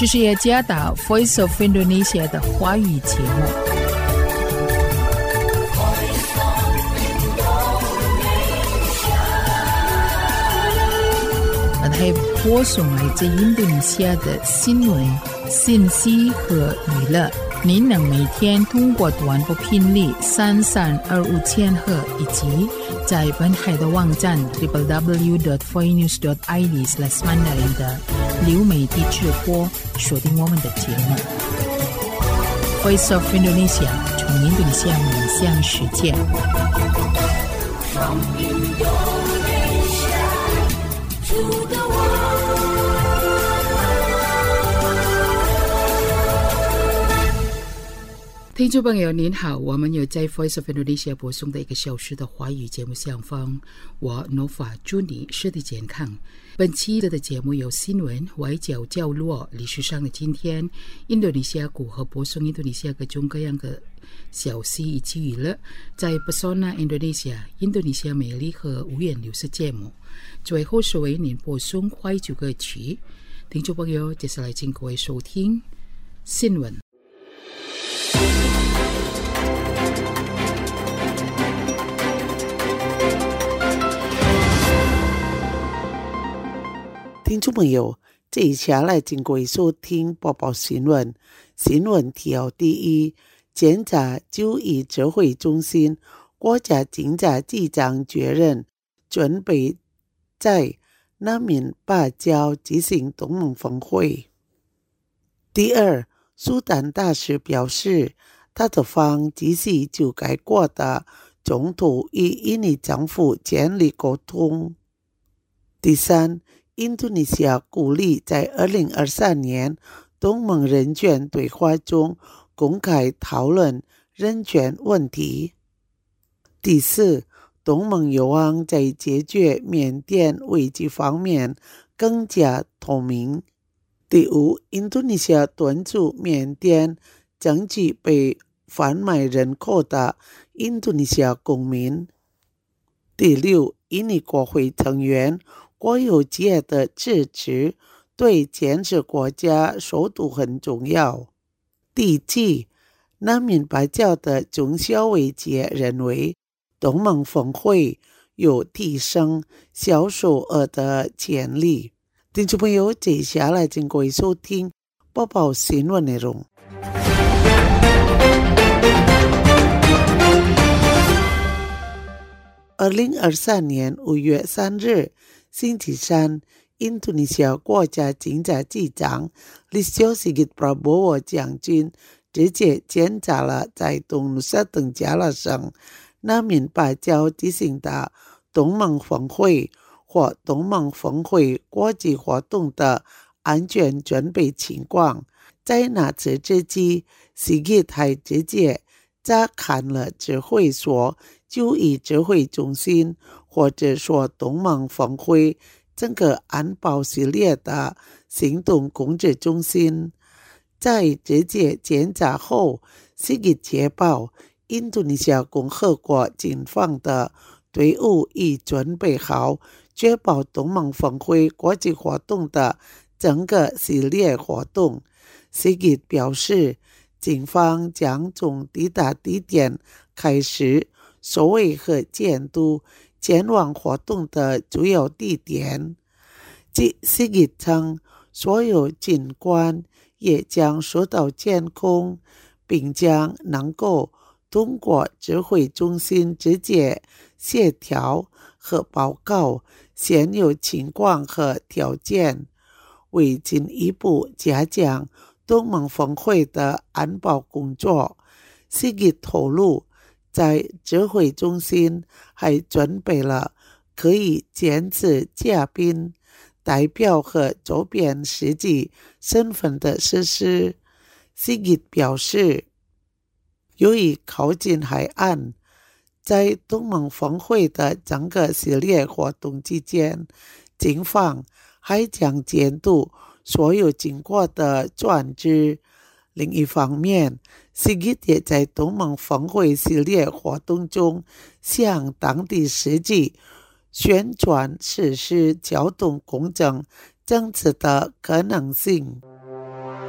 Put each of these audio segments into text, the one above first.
这是雅加达 Voice of Indonesia 的华语节目。还播送来自印度尼西亚的新闻、信息和娱乐。您能每天通过短波频率3325千赫以及在本海的网站 www.voinews.id/mandarin 的流媒体直播锁定我们的节目。Voice of Indonesia 从印度尼西亚面向世界。听众朋友您好，我们有在 Voice of Indonesia 播送的1个小时的华语节目上方，我 Nova 祝你身体健康。本期的节目有新闻、外交角落、历史上的今天、印度尼西亚如何播送印度尼西亚各种各样的消息以及娱乐，在 Pesona Indonesia 印度尼西亚美丽和无言流失节目，最后是为您播送怀旧歌曲。听众朋友，接下来请各位收听新闻。 听众朋友，接下来请各位收听播报新闻。新闻条第一，检察就医指挥中心国家警察局长确认，准备在南面芭蕉举行东盟峰会。第二，苏丹大使表示，他的方继续就该国的总统与印尼政府建立沟通。第三，印度尼西亚鼓励在2023年东盟人权对话中公开讨论人权问题。第四，东盟有望在解决缅甸危机方面更加透明。第五，印度尼西亚敦促缅甸争取被贩卖人口的印度尼西亚公民。第六，印尼国会成员国有界的支持对建设国家首都很重要。第七，南面芭蕉的中小委员认为，东盟峰会有提升销售额的潜力。听众朋友，接下来请各位收听播报新闻内容。2023年5月3日星期三，印度尼西亚国家警察局长Listio Sigit Prabowo将军直接检查了在东努沙登加拉省南面芭蕉举行的东盟峰会或东盟峰会国际活动的安全准备情况。在那次之际， Sigit 还直接查看了指挥所就医指挥中心，或者说东盟峰会整个安保系列的行动控制中心。在直接检查后， Sigit 确保印度尼西亚共和国警方的队伍已准备好确保东盟峰会国际活动的整个系列活动。 Sigit 表示，警方将从抵达地点开始守卫和监督前往活动的主要地点。Sigit 称，所有警官也将受到监控，并将能够通过指挥中心直接协调和报告现有情况和条件。为进一步加强东盟峰会的安保工作， Sigit 透露，在指挥中心还准备了可以监视嘉宾、代表和周边实际身份的设施。 Sigit 表示，由于靠近海岸，在东盟峰会的整个系列活动期间，警方还将监督所有经过的船只。另一方面， Sigit 也在东盟峰会系列活动中向当地实际宣传实施交通公正政策的可能性。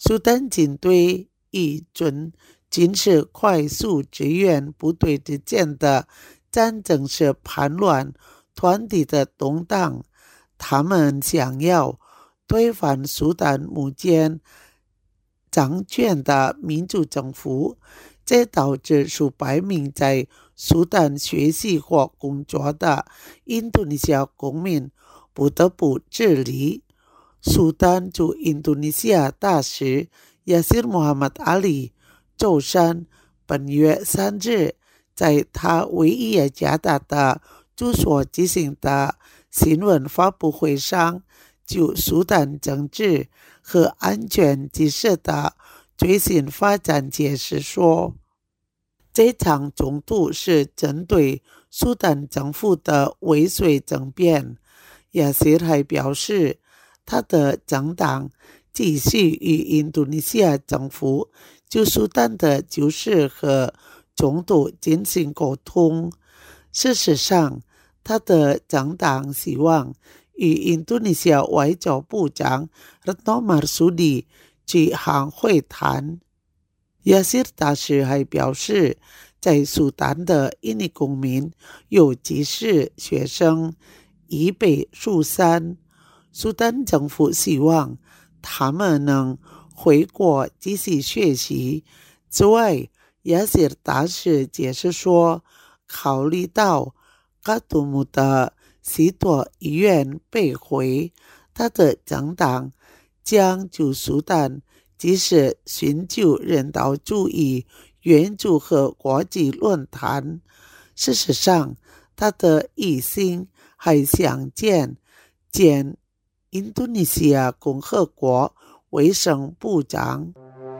苏丹警队以准军事快速支援部队之间的战争是叛乱团体的动荡，他们想要推翻苏丹目前掌权的民主政府，这导致数百名在苏丹学习或工作的印度尼西亚公民不得不撤离。苏丹驻印度尼西亚大使亚西尔·穆罕默德·阿里周三本月3日在他唯一雅加达的住所举行的新闻发布会上，就苏丹政治和安全局势的最新发展解释说，这场冲突是针对苏丹政府的尾随政变。亚西尔还表示，他的政党继续与印度尼西亚政府就苏丹的局势和冲突进行沟通。事实上，他的政党希望与印度尼西亚外交部长 Retno Marsudi 举行会谈。亚西尔大使还表示，在苏丹的印尼公民，尤其是学生，已被疏散。苏丹政府希望他们能回国继续学习。之外，亚西尔大使解释说，考虑到卡图姆的许多议员被毁，他的政党将就苏丹即使寻求人道主义援助和国际论坛。事实上，他的一心还想见印度尼西亚共和国卫生部长。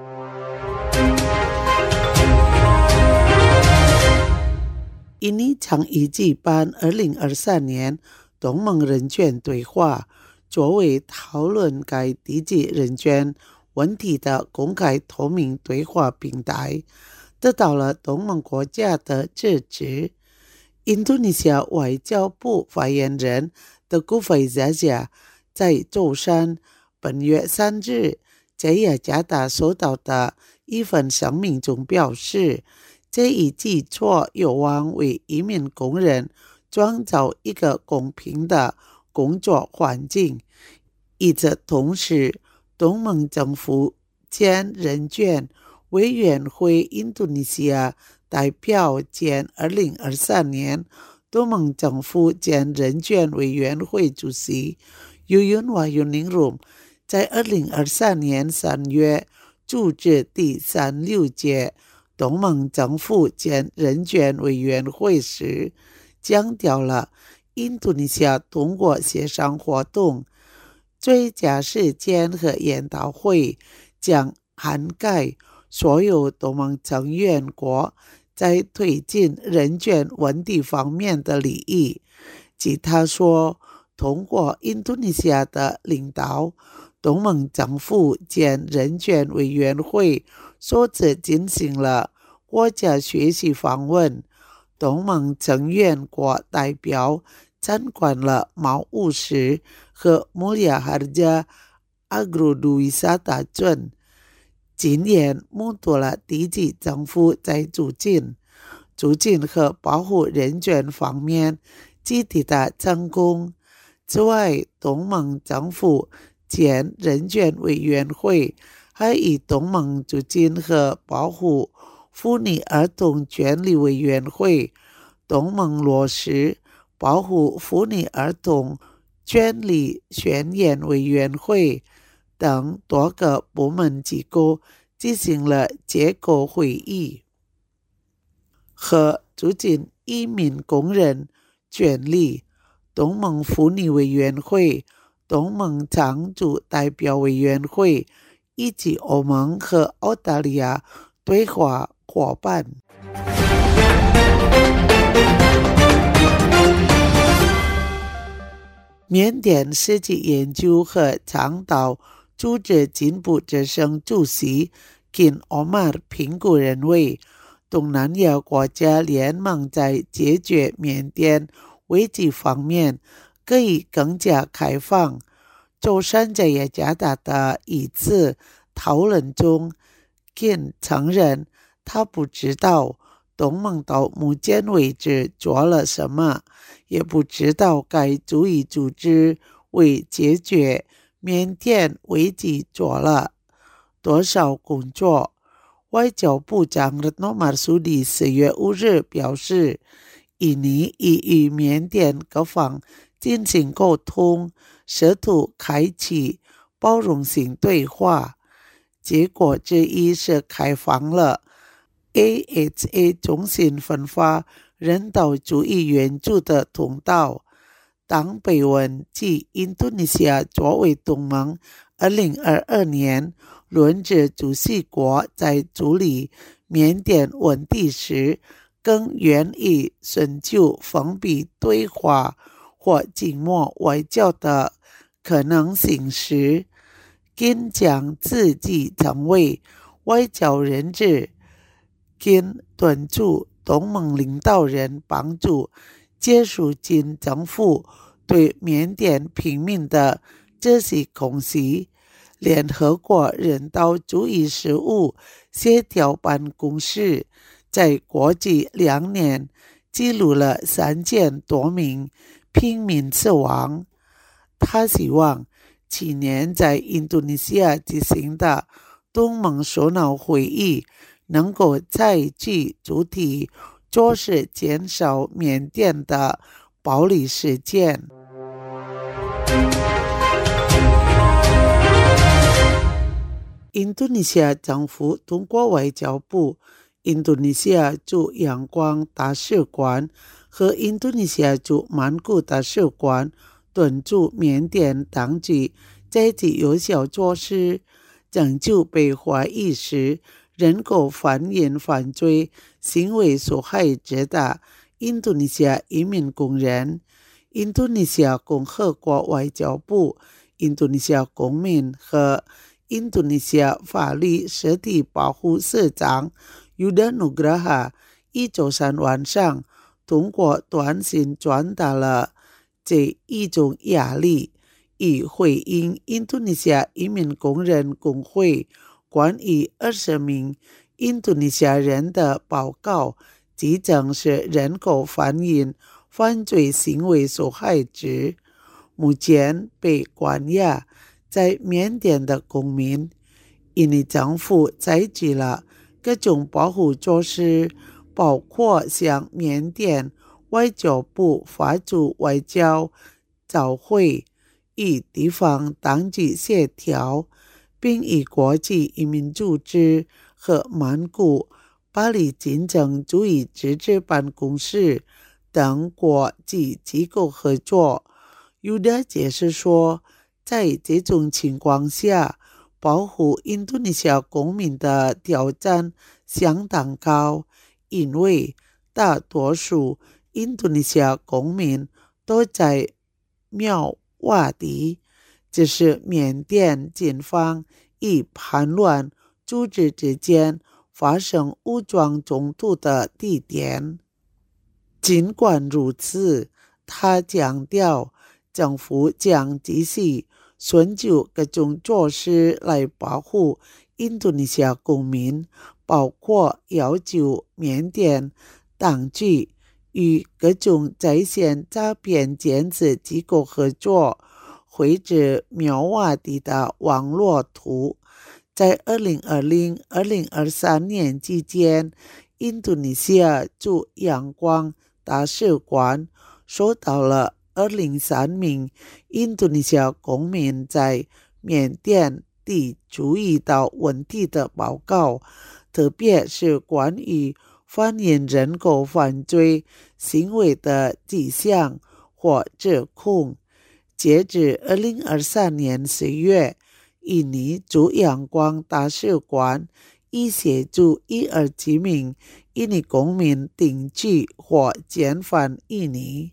印尼将以举办2023年东盟人权对话，作为讨论该地区人权问题的公开透明对话平台，得到了东盟国家的支持。印度尼西亚外交部发言人Teguh Faizasyah在周三本月3日在雅加达收到的一份声明中表示，这一举措有望为移民工人创造一个公平的工作环境。与此同时，东盟政府兼人权委员会印度尼西亚代表兼2023年东盟政府兼人权委员会主席Yuyun Wahyuningrum在2023年3月组织第36届东盟政府兼人权委员会时，强调了印度尼西亚通过协商活动、最佳实践和研讨会将涵盖所有东盟成员国在推进人权问题方面的利益。据他说，通过印度尼西亚的领导，东盟政府兼人权委员会首次进行了国家学习访问，东盟成员国代表参观了毛乌什和穆里亚哈加阿格鲁杜伊萨达镇，今年目睹了地区政府在促进和保护人权方面积极的成功。之外，东盟政府兼人权委员会还与东盟促进和保护妇女儿童权利委员会、东盟落实保护妇女儿童权利宣言委员会等多个部门机构进行了结构会议，和促进移民工人权利、东盟妇女委员会、东盟常驻代表委员会以及欧盟和澳大利亚对话伙伴。缅甸世界研究和倡导组织进步之声主席金欧马尔评估认为，东南亚国家联盟在解决缅甸危机方面可以更加开放。周三在雅加达的一次讨论中，Kin 承认他不知道东盟到目前为止做了什么，也不知道该主义组织为解决缅甸危机做了多少工作。外交部长 Retno Marsudi 4月5日表示，印尼已与缅甸各方进行沟通，试图开启包容性对话。结果之一是开放了 AHA 中心分发人道主义援助的通道。当北文及印度尼西亚作为东盟2022年轮值主席国在处理缅甸问题时，更愿意寻求封闭对话或静默外交的可能性时，Kin 将自己成为外交人质。Kin 敦促东盟领导人帮助结束金政府对缅甸平民的这些攻击。联合国人道主义事务协调办公室在过去2年记录了3000多名平民死亡。他希望去年在印度尼西亚举行的东盟首脑会议能够采取主题，就是减少缅甸的暴力事件。印度尼西亚政府通过外交部、印度尼西亚驻仰光大使馆和印度尼西亚驻曼谷大使馆敦促缅甸当局采取有效措施，拯救被怀疑是人口贩运犯罪行为受害者的印度尼西亚移民工人。印度尼西亚共和国外交部、印度尼西亚公民和印度尼西亚法律实体保护社长 Yuda Nugraha 1周3晚上通过短信传达了这一种压力，以回应印度尼西亚移民工人工会关于20名印度尼西亚人的报告，即证是人口贩运犯罪行为受害者。目前被关押在缅甸的公民，印尼政府采取了各种保护措施，包括向缅甸外交部发出外交照会，与地方当局协调，并与国际移民组织和曼谷巴黎竞争主义自治办公室等国际机构合作。Yuda 解释说，在这种情况下，保护印度尼西亚公民的挑战相当高，因为大多数印度尼西亚公民都在妙瓦迪，这是缅甸警方与叛乱组织之间发生武装冲突的地点。尽管如此，他强调政府将继续寻求各种措施来保护印度尼西亚公民，包括要求缅甸当局与各种在线诈骗监视机构合作，绘制苗瓦迪的网络图。在2020-2023年期间，印度尼西亚驻仰光大使馆收到了203名印度尼西亚公民在缅甸地注意到问题的报告，特别是关于贩运人口犯罪行为的迹象或指控。截至2023年10月，印尼驻仰光大使馆已协助127名印尼公民定居或遣返印尼。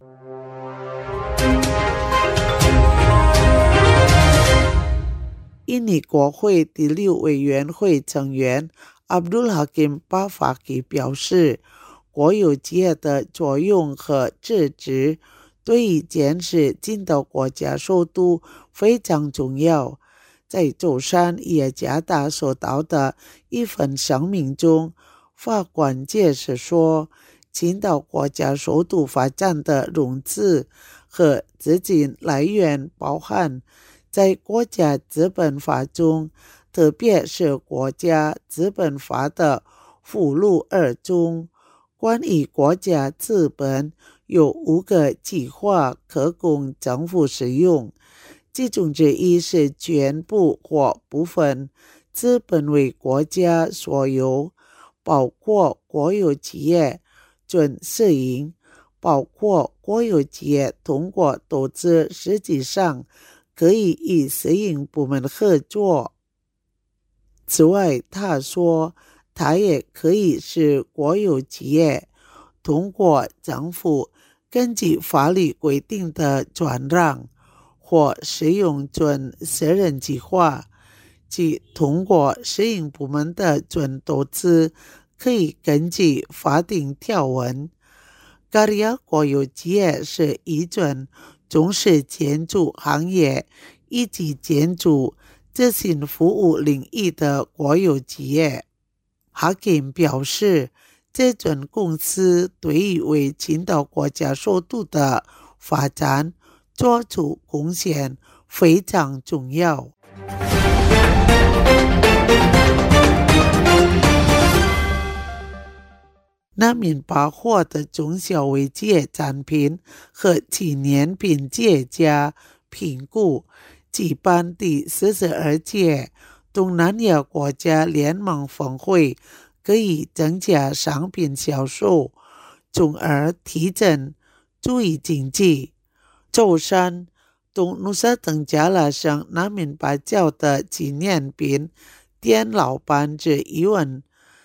印尼国会第6委员会成员 Abdul Hakim Pafaki 表示，国有企业的作用和职责对于监视进到国家首都非常重要。 在舟山耶加达所到的一份声明中，法官解释说，青岛国家首都发展的融资和资金来源包含在国家资本法中，特别是国家资本法的附录2中，关于国家资本有5个计划可供政府使用，其中之一是全部或部分资本为国家所有，包括国有企业、准私营，包括国有企业通过投资实际上可以与私营部门合作。此外，他说，它也可以是国有企业通过政府根据法律规定的转让或使用准私人计划，即通过私营部门的准投资，可以根据法定条文。咖利亚国有企业是一种从事建筑行业以及建筑咨询服务领域的国有企业。哈金表示，这种公司对于为青岛国家首都的发展做出贡献非常重要。南闽把获得中小微企业展品和纪念品节家评估举办第42届东南亚国家联盟峰会，可以增加商品销售，从而提振注意经济。舟山东努沙登加拉省南闽把教的纪念品店老板之一文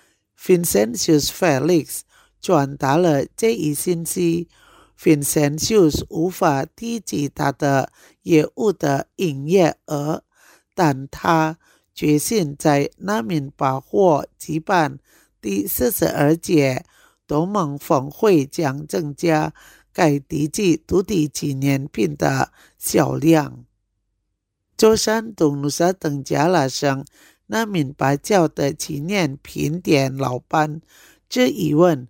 Vincentius Felix 转达了这一信息。Vincentius 无法提及他的业务的营业额，但他决心在南闽把货举办第42届东盟峰会，将增加该地区土地纪念品的销量。舟山东努沙登加拉省南闽把教的纪念品店老板之一文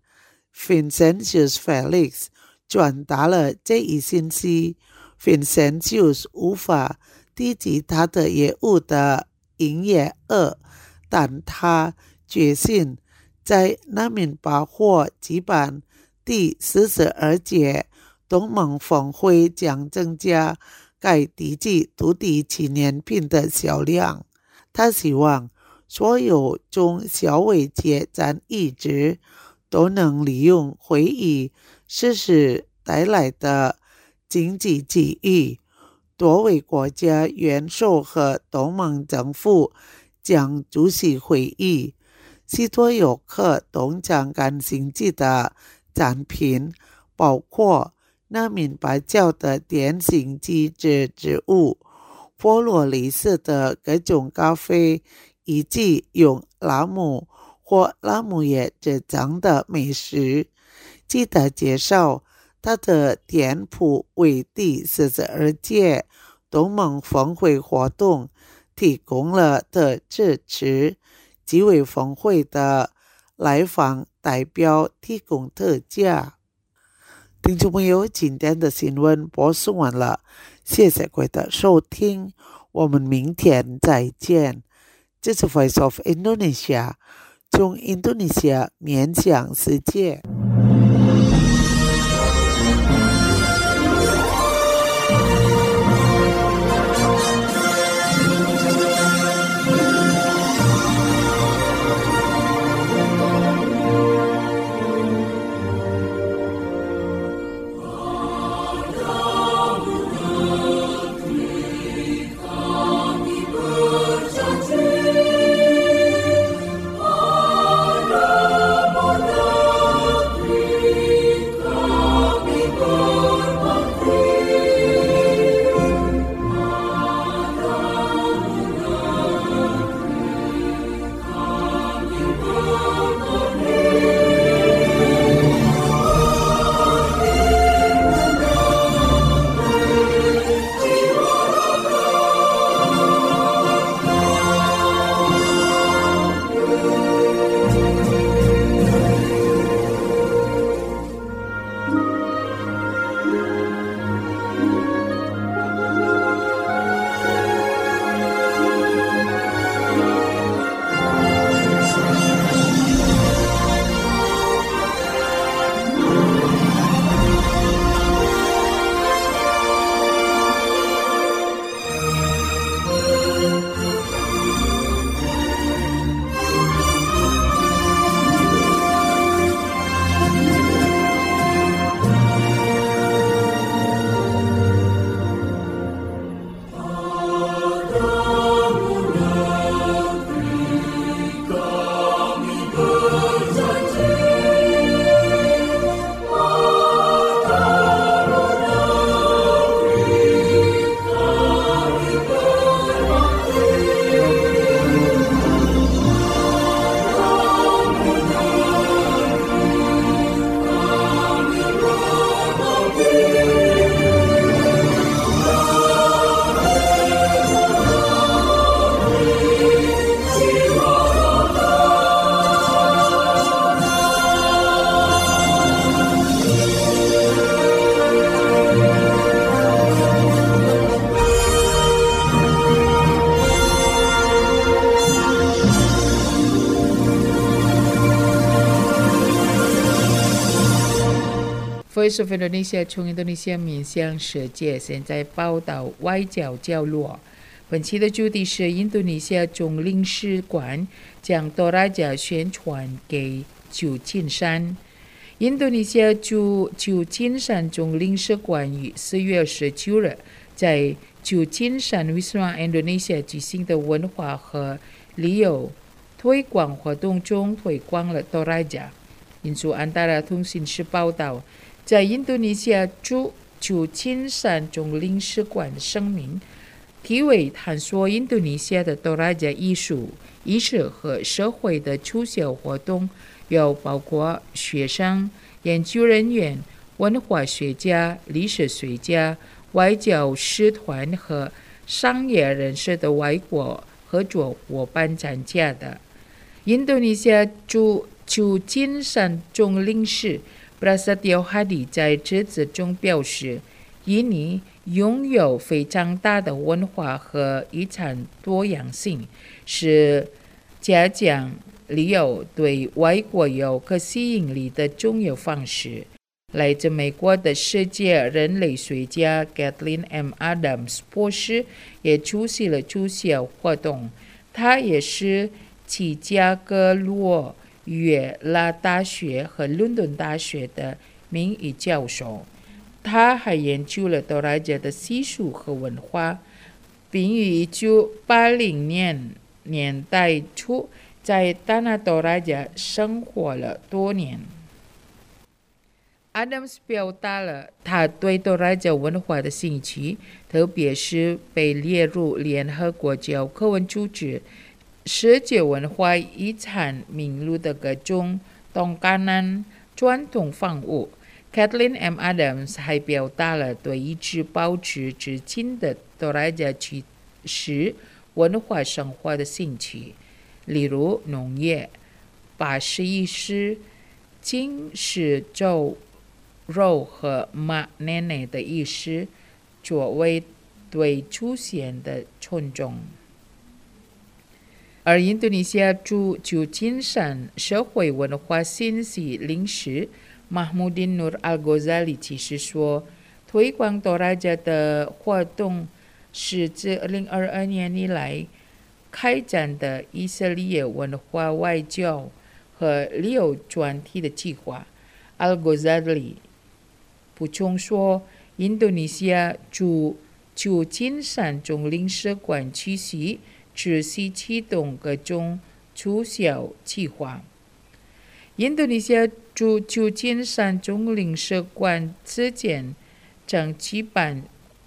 Vincentius Felix 转达了这一信息。Vincentius 无法提及他的业务的营业额，但他决心在南闽把货举办第42届东盟峰会，将增加该地区土地纪念品的销量。他希望所有中小微企业占一职都能利用会议实施带来的经济机遇。多位国家元首和东盟政府将出席会议，许多游客都将感兴趣的展品包括南闽把教的典型机制植物、佛罗里斯的各种咖啡，以及用拉姆或拉姆叶制成的美食。记得介绍，他的店铺为第42届东盟峰会活动提供了的支持，即为峰会的来访代表提供特价。听众朋友，今天的新闻播送完了，谢谢各位的收听，我们明天再见。这是 Voice of Indonesia， 从印度尼西亚面向世界。 Voice of Indonesia 从印度尼西亚面向世界，现在报道外交角落。本期的主题是印度尼西亚总领事馆将Toraja宣传给旧金山。印度尼西亚旧金山总领事馆于4月19日在旧金山 Wisma Indonesia 举行的文化和旅游推广活动中推广了Toraja。印度安达拉通讯社报道，在印度尼西亚旧金山总领事馆的声明题为探索印度尼西亚的Toraja艺术、仪式和社会的促销活动，有包括学生、研究人员、文化学家、历史学家、外交使团和商业人士的外国合作伙伴参加的。印度尼西亚旧金山总领事Prasetyo Hadi 在致辞中表示，印尼拥有非常大的文化和遗产多样性，是加强旅游对外国游客吸引力的重要方式。来自美国的世界人类学家 Kathleen M. Adams 博士也出席了促销活动，他也是芝加哥罗约拉大学和伦敦大学的名誉教授。他还研究了Toraja的习俗和文化，并于1980年代初在Tanah Toraja生活了多年。Adams 表达了他对Toraja文化的兴趣，特别是被列入联合国教科文组织世界文化遗产名录的各种东港南传统房屋。Kathleen M. Adams 还表达了对一直保持至今的Toraja其实文化生活的兴趣，例如农业、巴士仪式、金石粥肉和马奶奶的仪式，作为对出现的尊重。而印度尼西亚驻旧金山社会文化信息领事Mahmudin Nur Al-Ghazali 其实说，推广Toraja的活动是自2022年以来开展的以色列文化外交和旅游专题的计划。Al-Ghazali 补充说，印度尼西亚驻旧金山总领事馆持续启动各种促销计划。印度尼西亚驻旧金山总领事馆之前正举办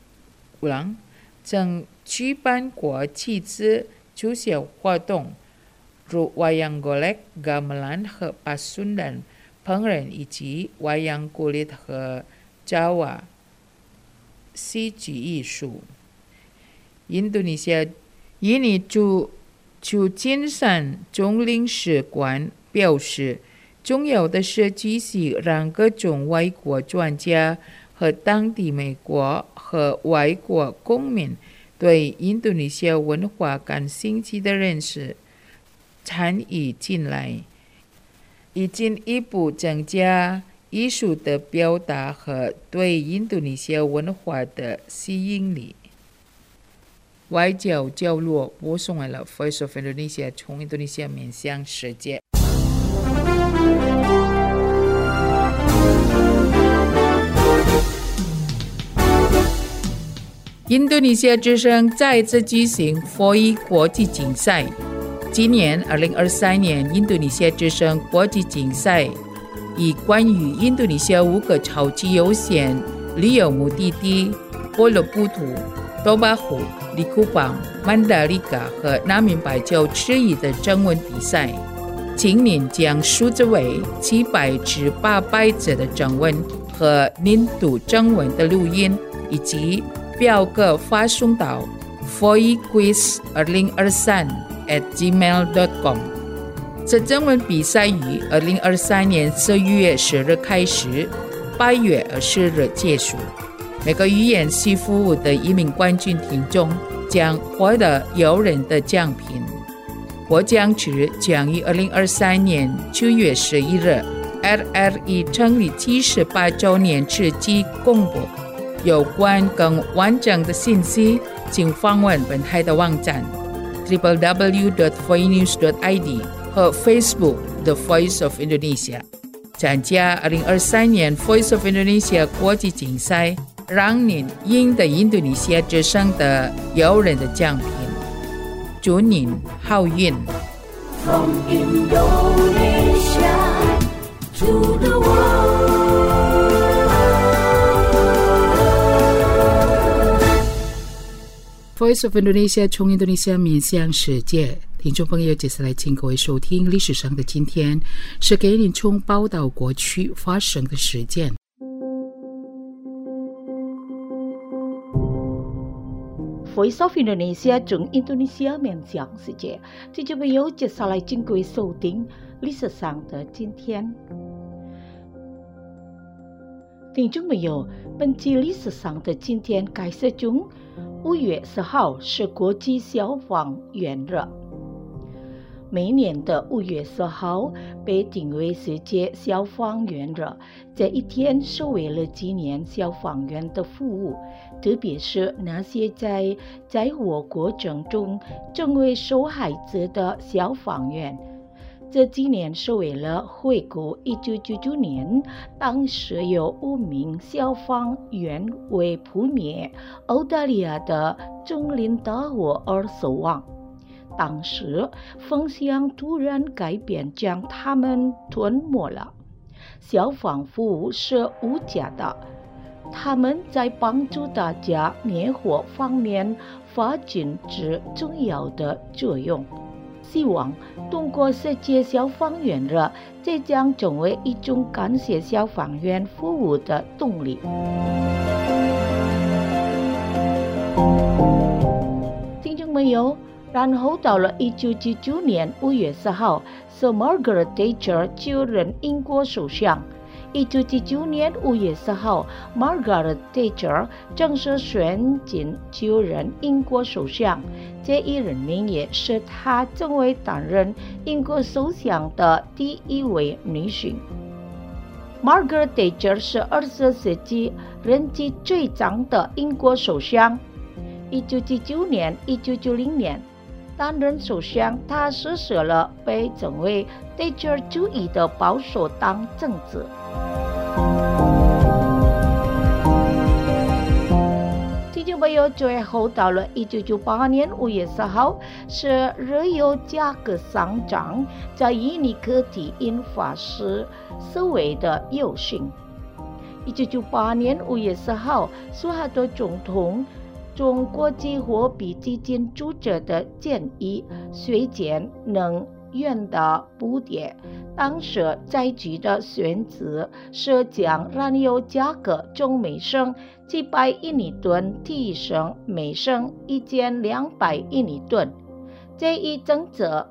国际之促销活动，如wayang golek、gamelan 和pasundan、烹饪以及wayang kulit 和Jawa戏剧艺术。印度尼西亚印尼驻旧金山总领事馆表示，重要的是继续让各种外国专家和当地美国和外国公民对印度尼西亚文化感兴趣的人士参与进来，以进一步增加艺术的表达和对印度尼西亚文化的吸引力。外交角落播送完了 Voice of Indonesia 从印度尼西亚面向世界。印度尼西亚之声再次举行佛语国际竞赛。今年2023年印度尼西亚之声国际竞赛以关于印度尼西亚5个超级优先旅游目的地波罗布图、多巴湖、利库邦、曼达里卡和南明白州之一的征文比赛。今年将数字为700至800字的征文和年度征文的录音，以及表格发送到 foiquiz2023@gmail.com。 这征文比赛于2023年4月10日开始，8月20日结束。每个语言系服务的1名冠军听众将获得诱人的奖品。获奖者将于2023年9月11日 RRI 成立78周年之际公布。有关更完整的信息，请访问本台的网站 www.voinews.id 和 Facebook The Voice of Indonesia。参加2023年 Voice of Indonesia 国际竞赛，让您赢得印度尼西亚之声的诱人的奖品。祝您好运。 From Indonesia to the world。Voice of Indonesia 从印度尼西亚面向世界。听众朋友，接下来请各位收听历史上的今天，是给您从报道过去发生的事件。 Voice of Indonesia 从印度尼西亚面向世界，听众朋友，接下来请各位收听历史上的今天。听众朋友，本期历史上的今天开始中，5月10号是国际消防员日。每年的5月10号被定为世界消防员日，这一天是为了纪念消防员的服务，特别是那些在灾祸过程中成为受害者的消防员。这纪念是为了回顾1999年，当时有5名消防员为扑灭澳大利亚的丛林大火而死亡。当时风向突然改变，将他们吞没了。消防服务是无价的，他们在帮助大家灭火方面发挥着重要的作用。希望通过世界消防员日，这将成为一种感谢消防员服务的动力。听众朋友，然后到了1999年5月10号，是 Margaret Thatcher 就任英国首相。1999年5月10号 ，Margaret Thatcher 正式宣进就任英国首相。这一任命也是她成为担任英国首相的第一位女性。Margaret Thatcher 是20世纪任期最长的英国首相。1999年、1990年。担任首相，他实施了被称为 Thatcher 主义的保守党政治。听众朋友，最后到了1998年5月10号，是燃油价格上涨在印尼各地引发示威的游行。1998年5月10号，苏哈多总统中国际货币基金组织的建议削减能源的补贴，当时采取的选择是将燃油价格从每升700印尼吨提升每升1200印尼吨。这一政策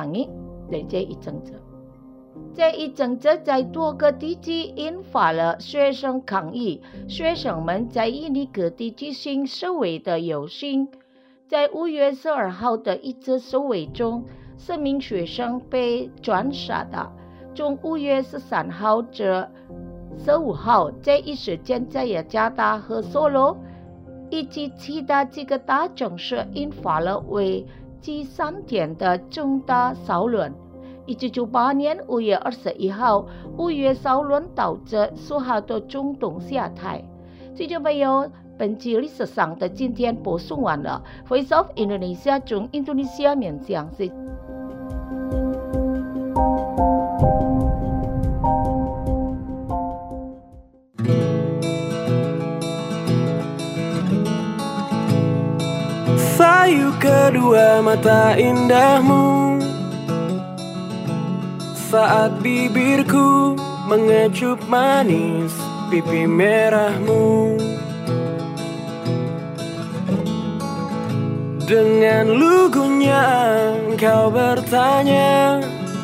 在多个地区引发了学生抗议，学生们在印尼各地举行示威的游行。在5月12号的一次示威中，4名学生被枪杀的。从5月13号至15号，这一时间在雅加达和索罗以及其他几个大城市引发了为期3天的重大骚乱。1998年5月21号，5月骚乱导致苏哈多总统下台。听众朋友，本期历史上的今天播送完了。Voice of Indonesia 从印度尼西亚面向世界。 Sayu kedua mata indahmu saat bibirku mengecup manis pipi merahmu. Dengan lugunya engkau bertanya,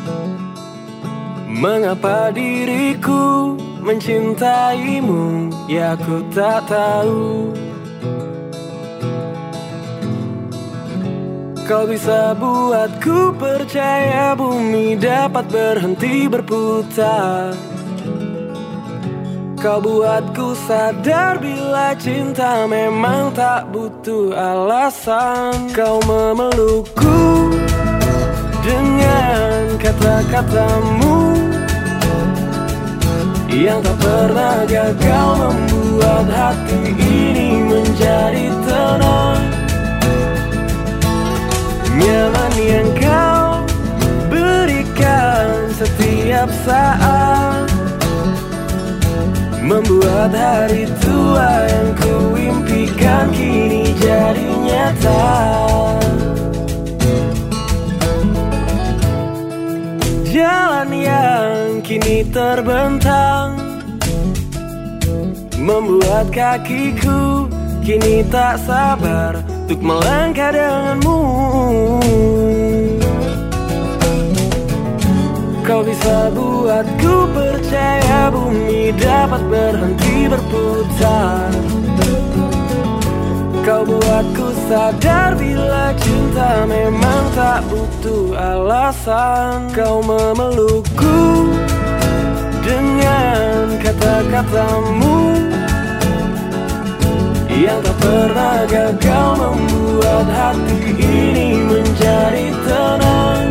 mengapa diriku mencintaimu, ya ku tak tahu. Kau bisa buatku percaya bumi dapat berhenti berputar Kau buatku sadar bila cinta memang tak butuh alasan. Kau memelukku dengan kata-katamu yang tak pernah gagal membuat hati ini menjadi tenang. Nyaman yang kau berikan setiap saat membuat hari tua yang ku impikan kini jadi nyata. Jalan yang kini terbentang membuat kakiku kini tak sabar untuk melangkah denganmu. Kau bisa buatku percaya bumi dapat berhenti berputar. Kau buatku sadar bila cinta memang tak butuh alasan. Kau memelukku dengan kata-katamu yang tak pernah gagal membuat hati ini menjadi tenang.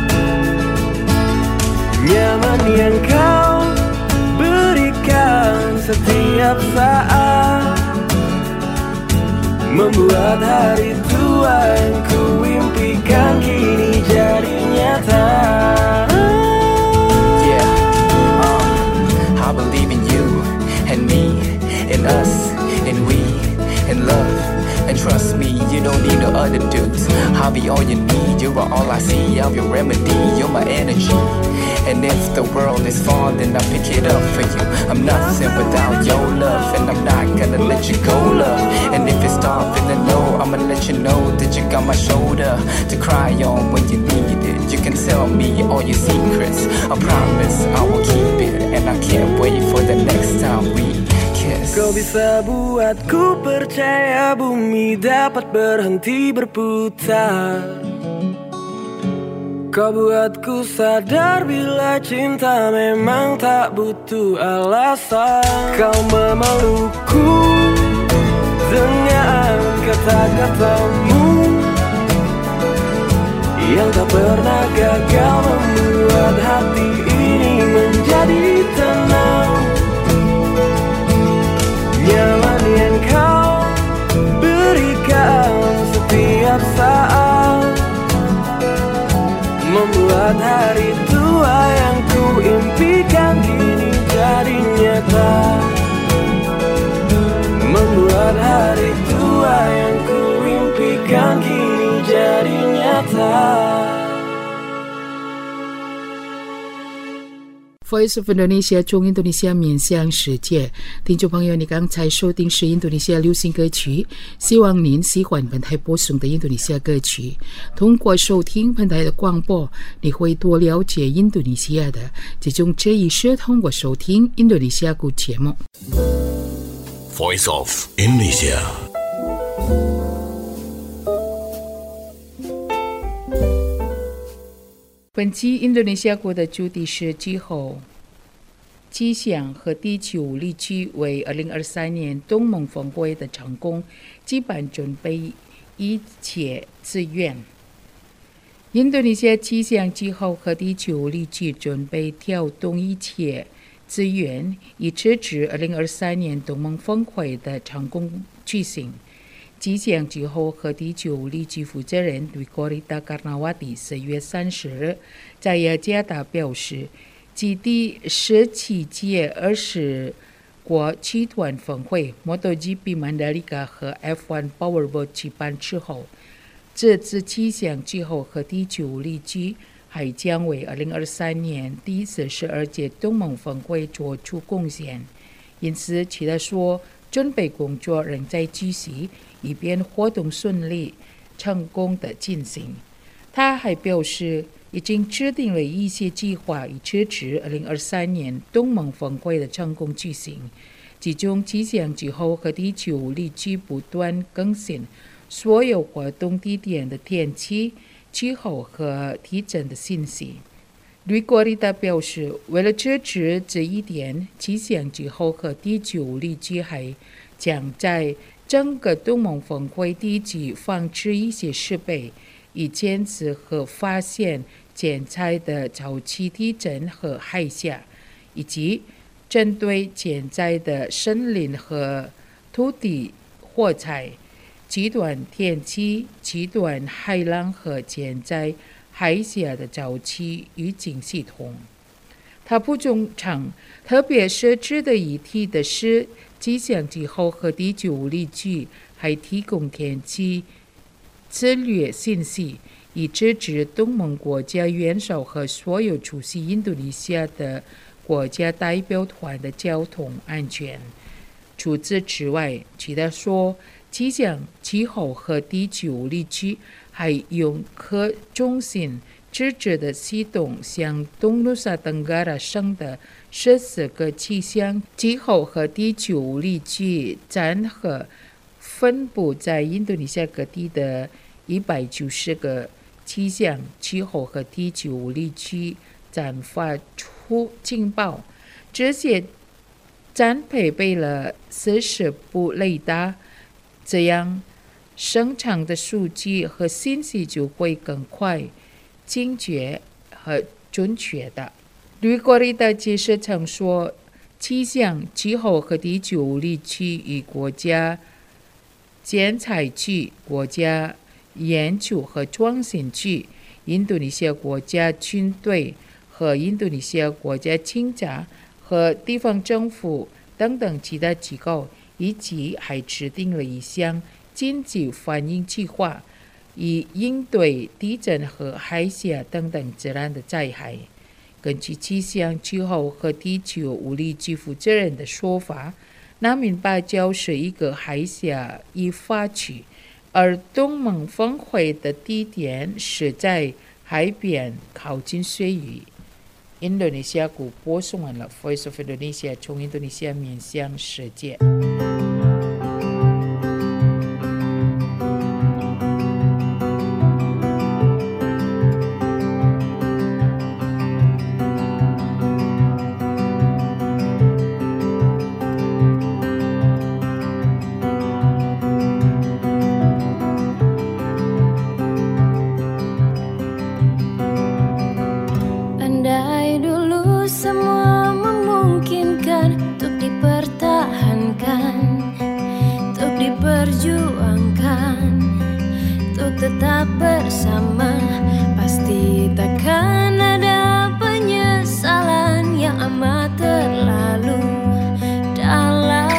Nyaman yang kau berikan setiap saat membuat hari tua yang ku impikan kini jadi nyata. Yeah, I believe in you and me, in us, in we, in love. And trust me, you don't need no other dudes. I'll be all you need, you are all I see. I'm your remedy, you're my energy. And if the world is far, then I'll pick it up for you. I'm nothing without your love, and I'm not gonna let you go, love. And if it's dark, feeling low, I'ma let you know that you got my shoulder to cry on when you need it. You can tell me all your secrets, I promise I will keep it. And I can't wait for the next time we kiss. Kau bisa buatku percaya bumi dapat berhenti berputar. Kau buatku sadar bila cinta memang tak butuh alasan. Kau memelukku dengan kata-katamu yang tak pernah gagal membuat hati ini menjadi tenang. Nyaman yang kau berikan setiap saat membuat hari tua yang ku impikan kini jadi nyata. Membuat hari tua yang ku impikan kini jadi nyata. Voice of Indonesia 中印度尼西亚面向世界，听众朋友，你刚才收听是印度尼西亚流行歌曲，希望您喜欢本台播送的印度尼西亚歌曲。通过收听本台的广播，你会多了解印度尼西亚的，其中这一是通过收听印度尼西亚歌节目。 Voice of Indonesia。 本期印度尼西亚国的主题是气候、气象和地球历区为2023年东盟峰会的成功，基本准备一切资源。印度尼西亚气象、气候和地球历区准备调动一切资源，以支持2023年东盟峰会的成功举行。气象、气候和地球历区负责人对Korita Karnawati 4月30日在雅加达表示，继第17届20国集团峰会 MotoGP Mandalika 和 F1 Powerboat 举办之后，这次气象、气候和地球历区还将为2023年第42届东盟峰会做出贡献。因此，其他说准备工作仍在继续，以便活动顺利成功的进行。他还表示，已经制定了一些计划以支持2023年东盟峰会的成功举行，其中气象、气候和地球历区不断更新所有活动地点的天气、气候和地震的信息。 吕国立的表示，为了支持这一点，气象机构和第9例机还将在整个东盟峰会地区放置一些设备，以监测和发现潜在的早期地震和海啸，以及针对潜在的森林和土地火灾、极端天气、极端海浪和潜在海啸的早期预警系统。他补充称，特别是值得一提的是，气象机构和第9例局还提供天气策略信息，以支持东盟国家元首和所有出席印度尼西亚的国家代表团的交通安全。除此之外，记得说，气象机构和第9例局还用可中心支持的系统向东努萨登加拉省的14个气象机构和第9例局站和分布在印度尼西亚各地的190个气象机构和第9例局站发出警报。这些站配备了40部雷达，这样生产的数据和信息就会更快、精确和准确的。吕国立的解释曾说，气象机构和第9例局与国家监察局、国家研究和创新局、印度尼西亚国家军队和印度尼西亚国家警察和地方政府等等其他机构，以及还制定了一项紧急反应计划，以应对地震和海啸等等自然的灾害。根据气象机构和第9例局负责人的说法，南明巴礁是一个海啸易发区，而东盟峰会的地点是在海边靠近水域。印度尼西亚广播送完了 Voice of Indonesia 从印度尼西亚面向世界。 Tetap bersama, pasti takkan ada penyesalan yang amat terlalu dalam.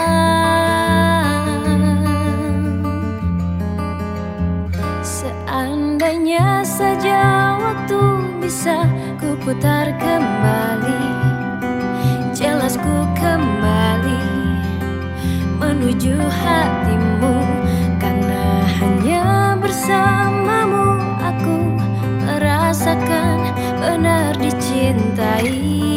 Seandainya saja waktu bisa ku putar kembali, jelas ku kembali menuju hatimu, karena hanya bersamamu aku merasakan benar dicintai.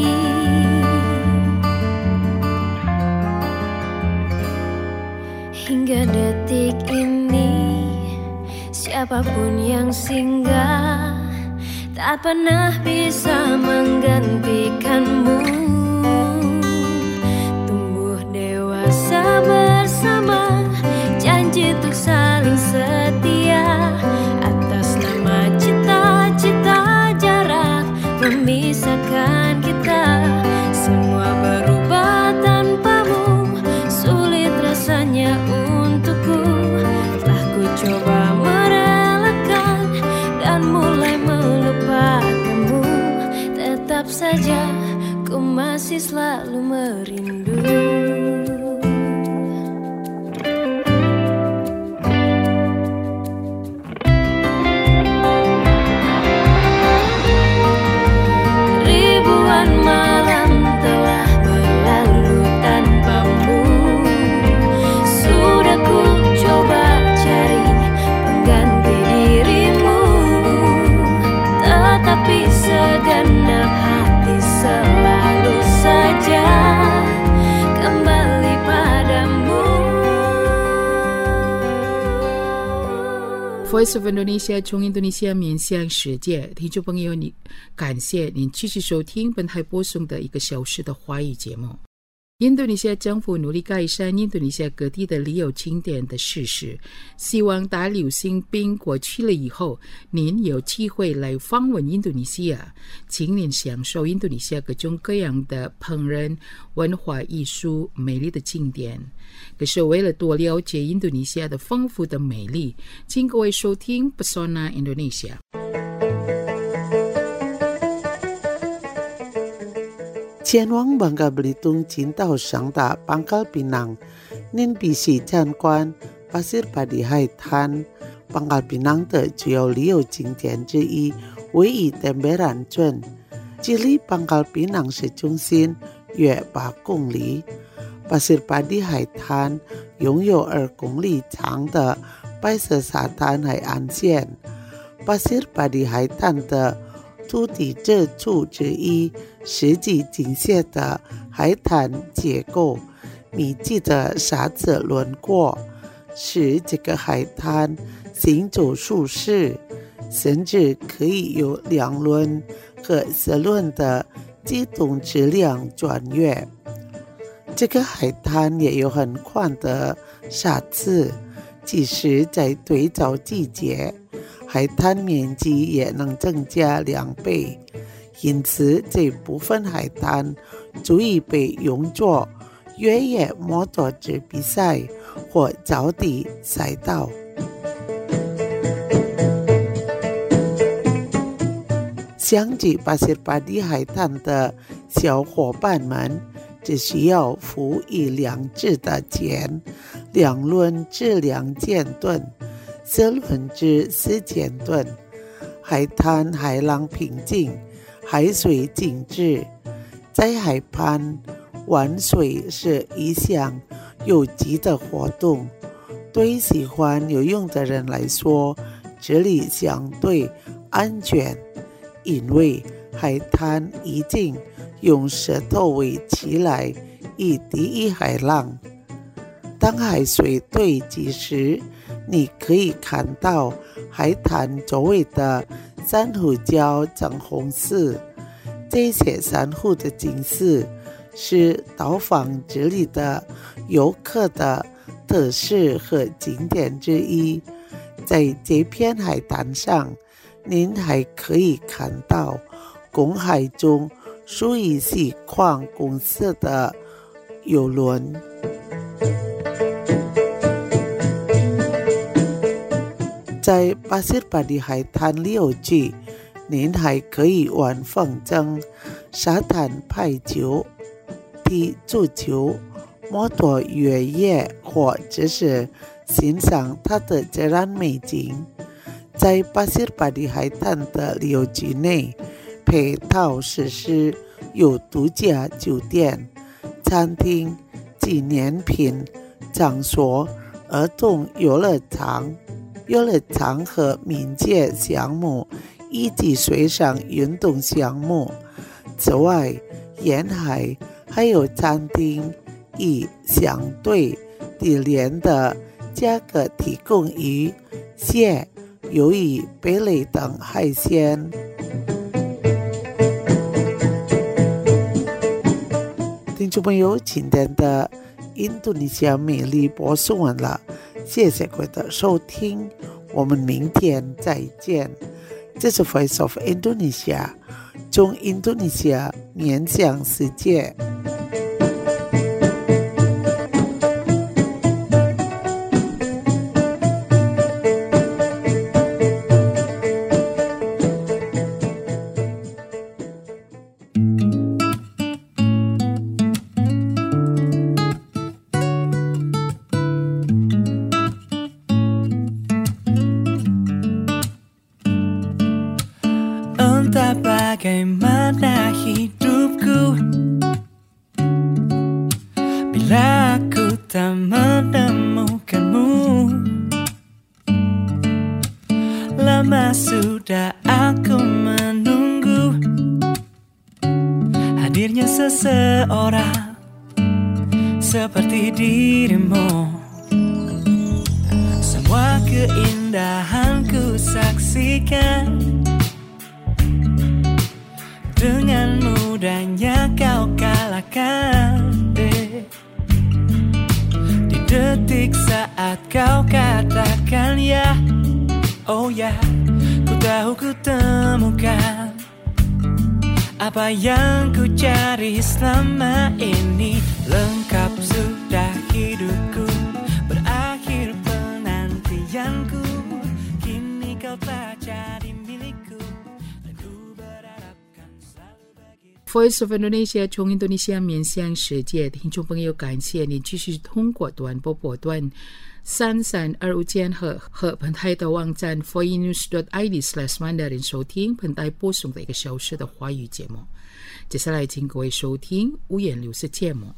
Hingga detik ini, siapapun yang singgah tak pernah bisa menggantikanmu. Tumbuh dewasa bersama, janji untuk saling setia, atas nama cita-cita jarak memisahkan kita. Semua berubah tanpamu, sulit rasanya untukku. Telah ku coba merelakan dan mulai melupakanmu, tetap saja ku masih selalu merindu. Voice of Indonesia 从印度尼西亚面向世界，听众朋友，感谢您继续收听本台播送的1个小时的华语节目。印度尼西亚政府努力改善印度尼西亚各地的旅游景点的设施，希望大流行病过去了以后，您有机会来访问印度尼西亚，请您享受印度尼西亚各种各样的烹饪、文化艺术、美丽的景点。可是为了多了解印度尼西亚的丰富的美丽，请各位收听 Pesona Indonesia。 前往Bangka Belitung进到上的Pangkal Pinang， 您必须参观Pasir Padi海滩。Pangkal Pinang 的主要旅游景点之一位于Temberan村，距离Pangkal Pinang市中心约8公里。Pasir Padi海滩拥有2公里长的白色沙滩海岸线。Pasir Padi海滩的土地支柱之一是其精细的海滩结构，密集的沙子轮廓使这个海滩行走舒适，甚至可以有2轮和4轮的机动质量转越。这个海滩也有很宽的沙子，即使在对照季节，海滩面积也能增加2倍，因此这部分海滩足以被用作越野摩托车比赛或草地赛道。想去Pasir Padi海滩的小伙伴们，只需要付1两的钱，2轮至2千吨，4轮至4千吨。海滩海浪平静，海水静止，在海畔玩水是一项有趣的活动。对喜欢游泳的人来说，这里相对安全，因为海滩已经用石头围起来以抵御海浪。当海水堆积时，你可以看到海滩周围的珊瑚礁呈红色。这些珊瑚的景色是到访这里的游客的特色和景点之一。在这片海滩上，您还可以看到公海中数以细矿公司的邮轮。在Pasir Padi海滩旅游区，您还可以玩风筝、沙滩排球、踢足球、摩托越野，或者是欣赏它的自然美景。在Pasir Padi海滩的旅游区内，配套设施有度假酒店、餐厅、纪念品场所、儿童游乐场和民间项目以及水上运动项目。此外，沿海还有餐厅以相对低廉的价格提供鱼、蟹、鱿鱼、贝类等海鲜。听众朋友，今天的印度尼西亚美丽播送完了，谢谢各位的收听，我们明天再见。这是 Voice of Indonesia， 从印度尼西亚面向世界。 Entah bagaimana hidupku bila aku tak menemukanmu. Lama sudah aku menunggu hadirnya seseorang seperti dirimu. Semua keindahan keindahan ku saksikan. Dengan mudahnya kau kalahkan, di detik saat kau katakan ya, oh ya, ku tahu ku temukan apa yang ku cari selama ini. Lengkap sudah hidupku, berakhir penantianku, kini kau tak jadi milikku. Voice of Indonesia 从印度尼西亚面向世界，听众朋友，感谢您继续通过短波波段3325间和本台的网站 voinews.id/mandarin 收听本台播送的1个小时的华语节目。接下来请各位收听五颜六色节目。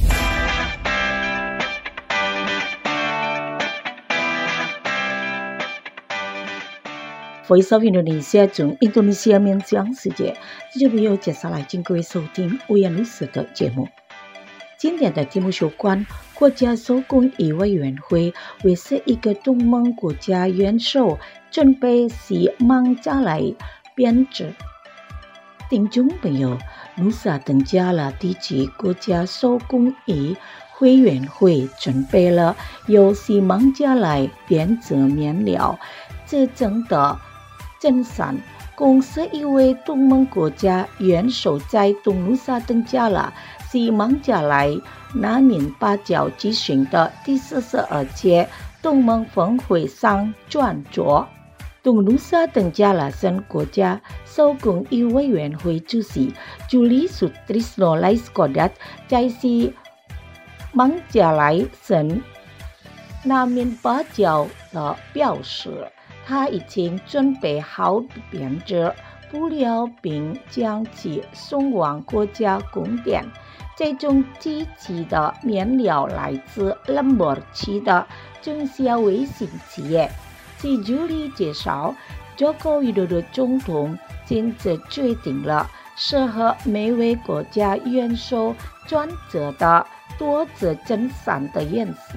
Voice of Indonesia 从印度尼西亚面向世界，这就没有接下来请各位收听五颜六色的节目。今天的节目有关国家手工艺委员会为是一个东盟国家元首准备是孟加拉编制。听众朋友，努萨登加拉地区国家手工艺委员会准备了由西孟加拉编织面料制成的真伞，共11位东盟国家元首在东努萨登加拉西孟加拉南面巴角举行的第42届东盟峰会上转着。东努萨登加拉省国家手工艺委员会主席Julie Sutrisno Laiskodat 在西孟加拉省南面巴角的表示，他已经准备好编织布料，并将其送往国家供电。这种机器的面料来自兰博基的中小微型企业。据Julie介绍，Joko Widodo总统今次决定了适合每位国家元首专责的多色真伞的颜色。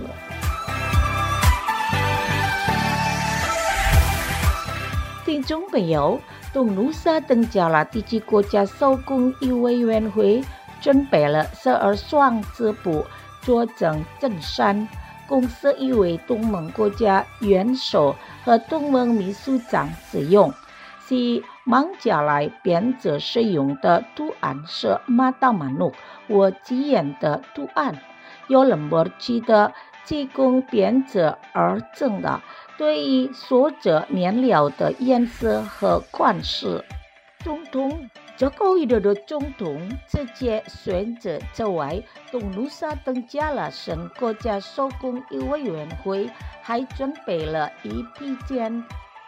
听众朋友，东努萨登加拉地区国家手工艺委员会准备了12双织布做成真伞，供11位东盟国家元首和东盟秘书长使用。是孟加拉编织使用的图案是马达马努或鸡眼的图案，由兰博基的技工编织而成的。对于所织面料的颜色和款式，总统Joko Widodo总统直接选择作为东努萨登加拉省国家手工艺委员会，还准备了一批件，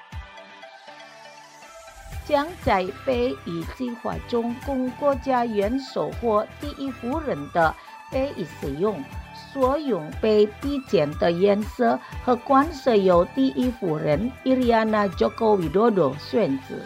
将在北移计划中供国家元首或第一夫人的北移使用。所用被批件的颜色和款式由第一夫人 Iriana Joko Widodo 选择。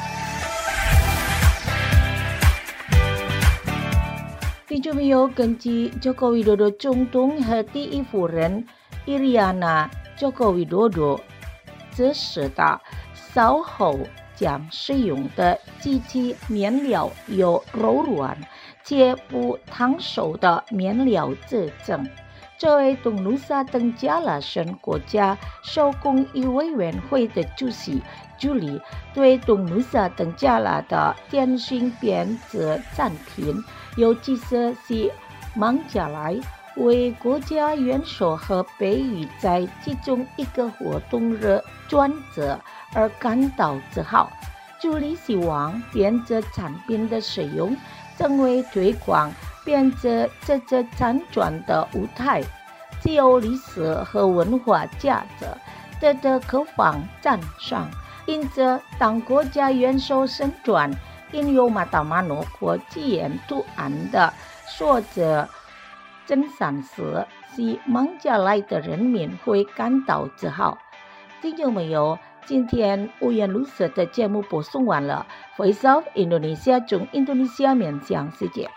听众朋友，根据 Joko Widodo 总统和第一夫人 Iriana Joko Widodo 指示的，稍后将使用的机器面料由柔软且不烫手的面料制成。作为东努萨登加拉省国家手工艺委员会的主席Julie对东努萨登加拉的电信编织产品，尤其是孟加拉为国家元首和北移在其中一个活动日转折而感到自豪。Julie希望编织产品的使用成为推广编织这辗转的舞台，既有历史和文化价值，值得各方赞赏。因此，当国家元首身转印有马达马努或鸡眼图案的所织真伞时，是孟加拉的人民会感到自豪。听众朋友，今天五颜六色的节目播送完了。Voice of Indonesia 从印度尼西亚面向世界。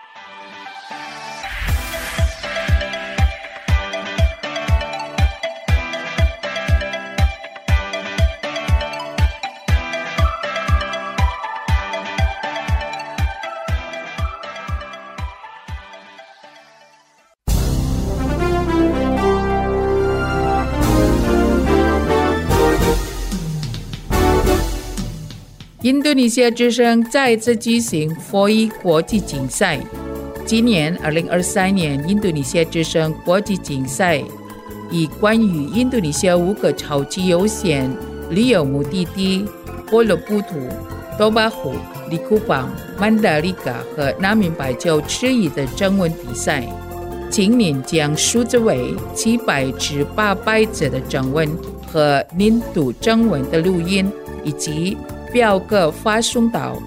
印度尼西亚之声再次举行 FOI 国际竞赛。今年2023年印度尼西亚之声国际竞赛以关于印度尼西亚5个超级优先旅游目的地波罗布图、多巴湖、利库邦、曼达里卡和南明白州之一的中文比赛。今年将数字为700至800字的中文和印度中文的录音，以及表格发送到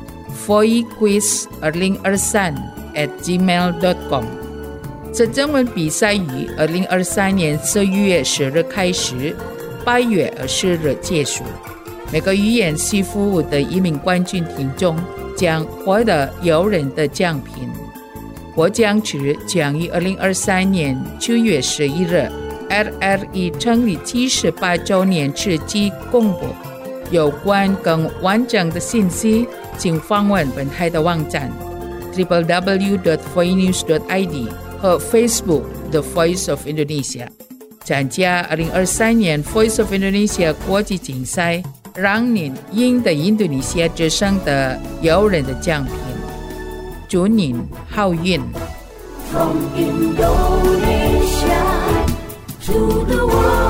foiquiz2023@gmail.com。 这中文比赛于2023年4月10日开始，8月20日结束。每个语言系服务的1名冠军听众将获得诱人的奖品。获奖词将于2023年9月11日 RRE 成立78周年之际公布。有关更完整的信息，请访问本台的网站 www.foinews.id 和 Facebook The Voice of Indonesia。 参加2023年 Voice of Indonesia 国际竞赛，让您赢得印度尼西亚之声的诱人的奖品。祝您好运。 From Indonesia to the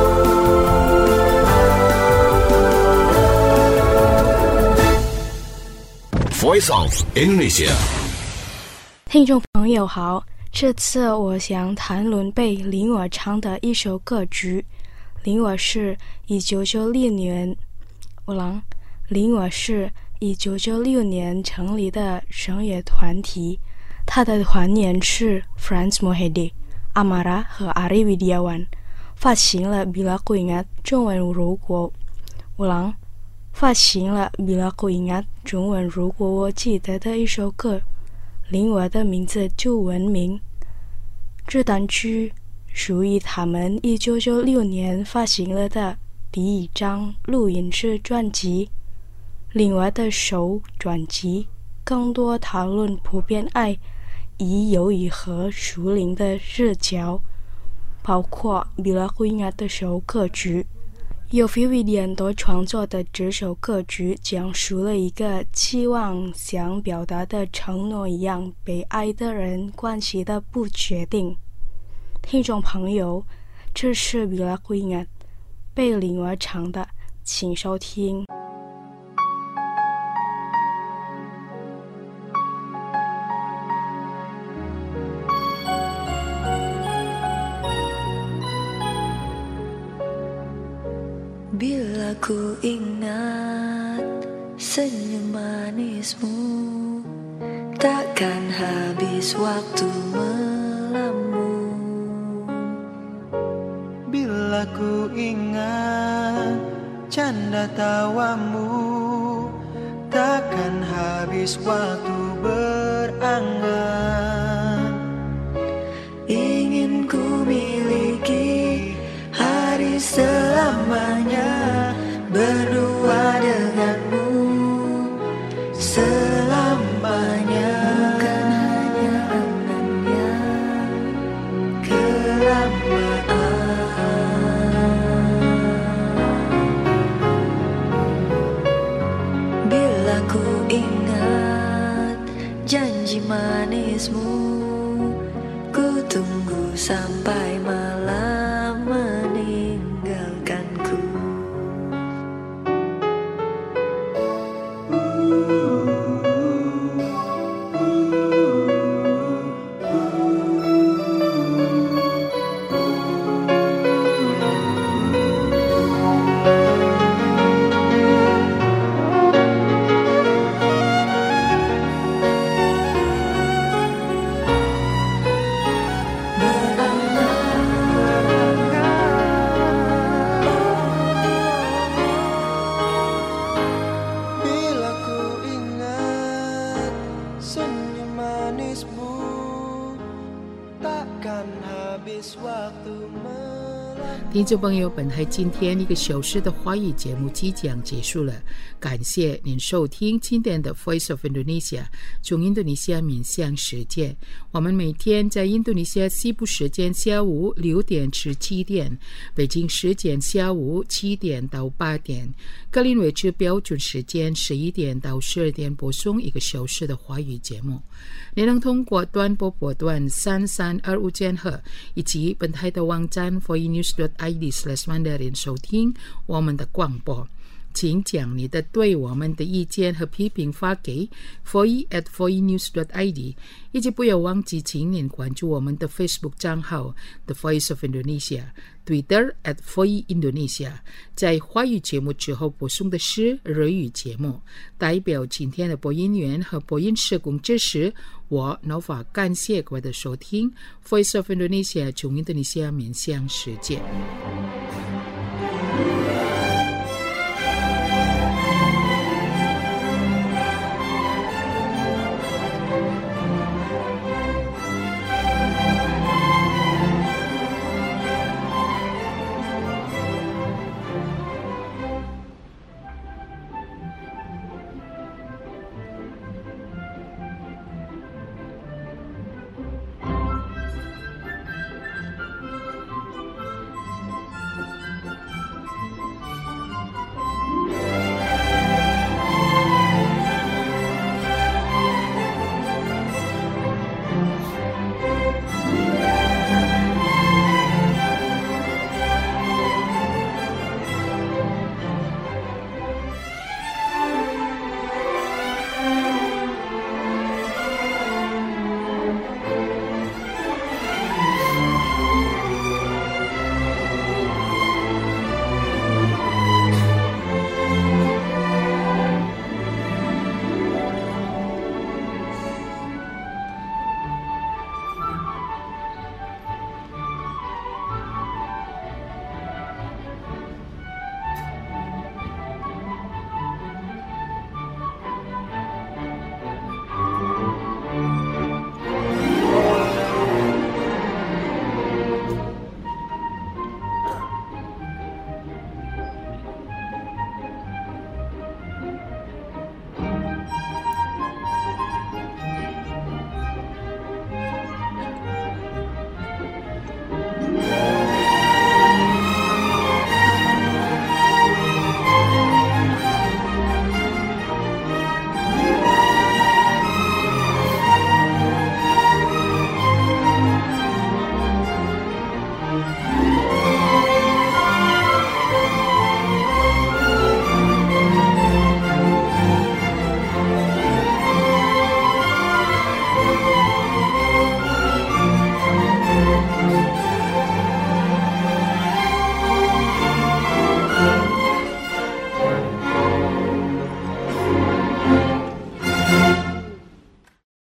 world。Voice of Indonesia。 听众朋友好，这次我想谈论被林我唱的一首歌曲。林我是1996年，林我是1996年成立的声乐团体，他的团员是 Franz Mohede、Amara 和 Ari Widiawan， 发行了 Bila Ku Ingat 中文如果发行了 Bila Ku Ingat 中文如果我记得的一首歌，林我的名字就闻名。这单曲属于他们1996年发行了的第一张录音室专辑。另外的首专辑更多讨论普遍爱、以友谊和属灵的视角，包括 Bila Ku Ingat 的首歌曲。Yovie Widianto 创作的这首歌曲讲述了一个期望想表达的承诺一样被爱的人关系的不确定。听众朋友，这是 Bila Ku Ingat 被林我唱的，请收听。 Bila ku ingat senyum manismu, takkan habis waktu melamun. Bila ku ingat canda tawamu, takkan habis waktu berangan. Ingin ku miliki hari selamanya, berdua denganmu selamanya. Bukan hanya angan-angan kelamaan. Bila ku ingat janji manismu, ku tunggu sampai malam meninggalkanku. 听众朋友，本台今天1个小时的华语节目即将结束了，感谢您收听今天的 Voice of Indonesia 从印度尼西亚面向世界。我们每天在印度尼西亚西部时间下午6点至7点，北京时间下午7点到8点，格林威治标准时间11点到12点播送1个小时的华语节目。您能通过短波波段3325千赫以及本台的网站 voinews.id/mandarin 收听我们的广播。请将你的对我们的意见和批评发给 voice@voinews.id， 以及不要忘记请您关注我们的 Facebook 账号 The Voice of Indonesia， Twitter @voiindonesia。 在华语节目之后播送的是日语节目。代表今天的播音员和播音社工支持，我 Nova 感谢各位的收听。 Voice of Indonesia 从印度尼西亚面向世界。